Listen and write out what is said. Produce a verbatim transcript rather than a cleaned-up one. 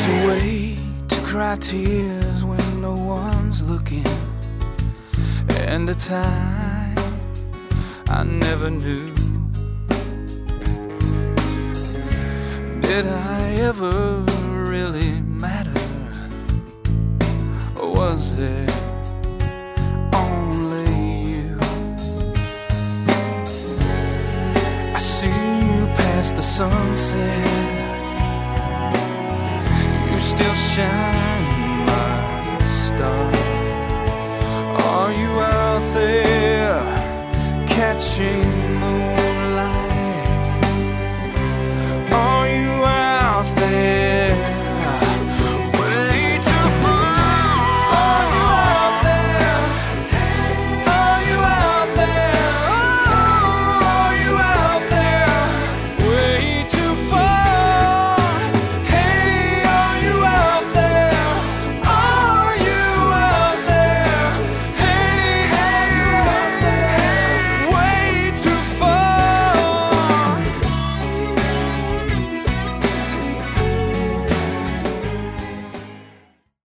a way to cry tears when no one's looking, and a time I never knew. Did I ever really matter, or was there only you? I see you past the sunset, you still shine like a star. Are you out there catching